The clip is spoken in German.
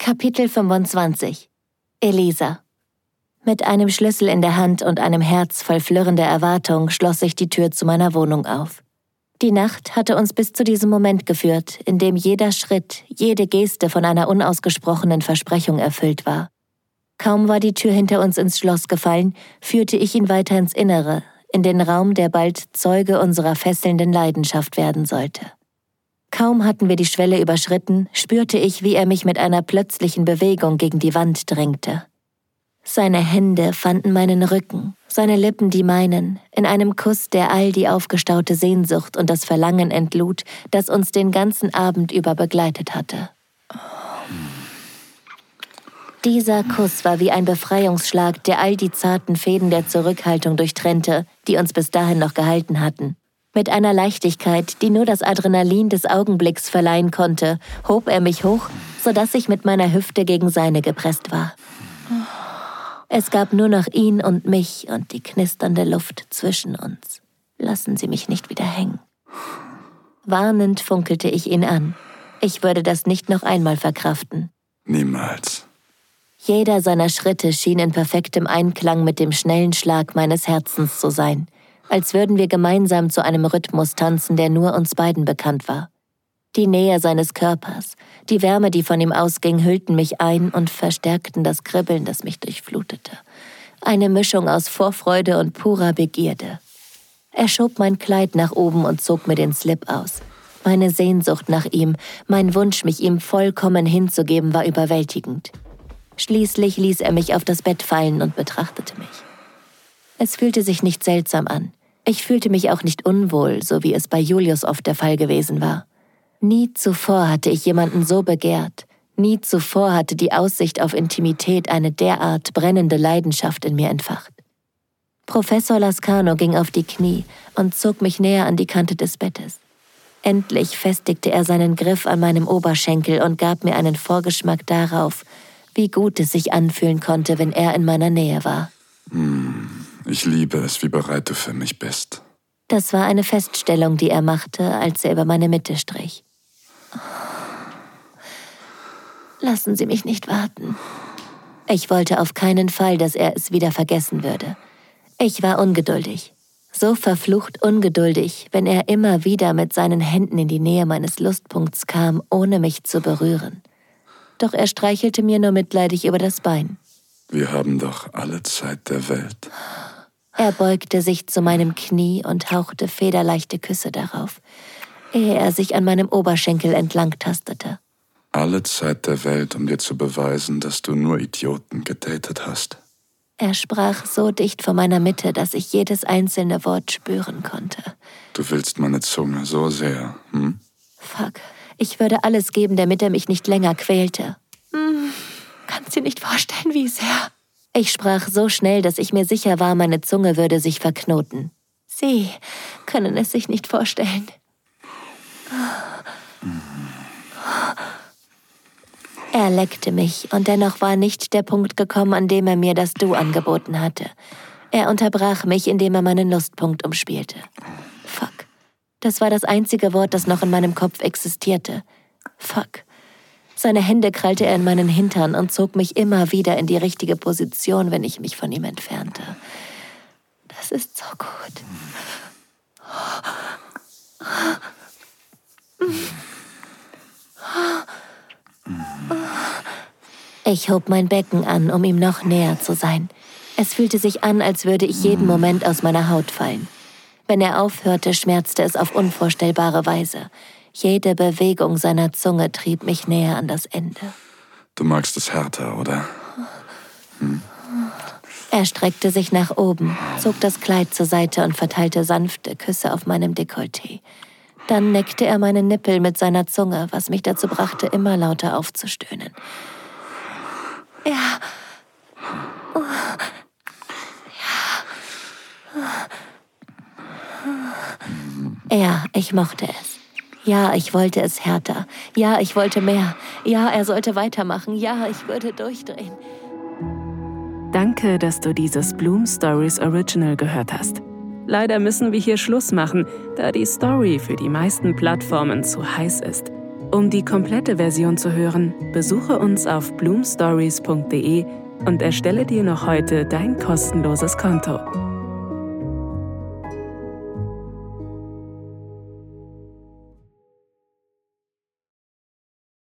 Kapitel 25 Elisa. Mit einem Schlüssel in der Hand und einem Herz voll flirrender Erwartung schloss sich die Tür zu meiner Wohnung auf. Die Nacht hatte uns bis zu diesem Moment geführt, in dem jeder Schritt, jede Geste von einer unausgesprochenen Versprechung erfüllt war. Kaum war die Tür hinter uns ins Schloss gefallen, führte ich ihn weiter ins Innere, in den Raum, der bald Zeuge unserer fesselnden Leidenschaft werden sollte. Kaum hatten wir die Schwelle überschritten, spürte ich, wie er mich mit einer plötzlichen Bewegung gegen die Wand drängte. Seine Hände fanden meinen Rücken, seine Lippen die meinen, in einem Kuss, der all die aufgestaute Sehnsucht und das Verlangen entlud, das uns den ganzen Abend über begleitet hatte. Dieser Kuss war wie ein Befreiungsschlag, der all die zarten Fäden der Zurückhaltung durchtrennte, die uns bis dahin noch gehalten hatten. Mit einer Leichtigkeit, die nur das Adrenalin des Augenblicks verleihen konnte, hob er mich hoch, sodass ich mit meiner Hüfte gegen seine gepresst war. Es gab nur noch ihn und mich und die knisternde Luft zwischen uns. Lassen Sie mich nicht wieder hängen. Warnend funkelte ich ihn an. Ich würde das nicht noch einmal verkraften. Niemals. Jeder seiner Schritte schien in perfektem Einklang mit dem schnellen Schlag meines Herzens zu sein, als würden wir gemeinsam zu einem Rhythmus tanzen, der nur uns beiden bekannt war. Die Nähe seines Körpers, die Wärme, die von ihm ausging, hüllten mich ein und verstärkten das Kribbeln, das mich durchflutete. Eine Mischung aus Vorfreude und purer Begierde. Er schob mein Kleid nach oben und zog mir den Slip aus. Meine Sehnsucht nach ihm, mein Wunsch, mich ihm vollkommen hinzugeben, war überwältigend. Schließlich ließ er mich auf das Bett fallen und betrachtete mich. Es fühlte sich nicht seltsam an. Ich fühlte mich auch nicht unwohl, so wie es bei Julius oft der Fall gewesen war. Nie zuvor hatte ich jemanden so begehrt. Nie zuvor hatte die Aussicht auf Intimität eine derart brennende Leidenschaft in mir entfacht. Professor Lascano ging auf die Knie und zog mich näher an die Kante des Bettes. Endlich festigte er seinen Griff an meinem Oberschenkel und gab mir einen Vorgeschmack darauf, wie gut es sich anfühlen konnte, wenn er in meiner Nähe war. Ich liebe es, wie bereit du für mich bist. Das war eine Feststellung, die er machte, als er über meine Mitte strich. Lassen Sie mich nicht warten. Ich wollte auf keinen Fall, dass er es wieder vergessen würde. Ich war ungeduldig. So verflucht ungeduldig, wenn er immer wieder mit seinen Händen in die Nähe meines Lustpunkts kam, ohne mich zu berühren. Doch er streichelte mir nur mitleidig über das Bein. Wir haben doch alle Zeit der Welt. Er beugte sich zu meinem Knie und hauchte federleichte Küsse darauf, ehe er sich an meinem Oberschenkel entlang tastete. Alle Zeit der Welt, um dir zu beweisen, dass du nur Idioten gedatet hast. Er sprach so dicht vor meiner Mitte, dass ich jedes einzelne Wort spüren konnte. Du willst meine Zunge so sehr, Fuck, ich würde alles geben, damit er mich nicht länger quälte. Kannst dir nicht vorstellen, wie sehr... Ich sprach so schnell, dass ich mir sicher war, meine Zunge würde sich verknoten. Sie können es sich nicht vorstellen. Er leckte mich, und dennoch war nicht der Punkt gekommen, an dem er mir das Du angeboten hatte. Er unterbrach mich, indem er meinen Lustpunkt umspielte. Fuck. Das war das einzige Wort, das noch in meinem Kopf existierte. Fuck. Seine Hände krallte er in meinen Hintern und zog mich immer wieder in die richtige Position, wenn ich mich von ihm entfernte. Das ist so gut. Ich hob mein Becken an, um ihm noch näher zu sein. Es fühlte sich an, als würde ich jeden Moment aus meiner Haut fallen. Wenn er aufhörte, schmerzte es auf unvorstellbare Weise. Jede Bewegung seiner Zunge trieb mich näher an das Ende. Du magst es härter, oder? Er streckte sich nach oben, zog das Kleid zur Seite und verteilte sanfte Küsse auf meinem Dekolleté. Dann neckte er meinen Nippel mit seiner Zunge, was mich dazu brachte, immer lauter aufzustöhnen. Ja. Ja, ich mochte es. Ja, ich wollte es härter. Ja, ich wollte mehr. Ja, er sollte weitermachen. Ja, ich würde durchdrehen. Danke, dass du dieses Bloom Stories Original gehört hast. Leider müssen wir hier Schluss machen, da die Story für die meisten Plattformen zu heiß ist. Um die komplette Version zu hören, besuche uns auf bloomstories.de und erstelle dir noch heute dein kostenloses Konto.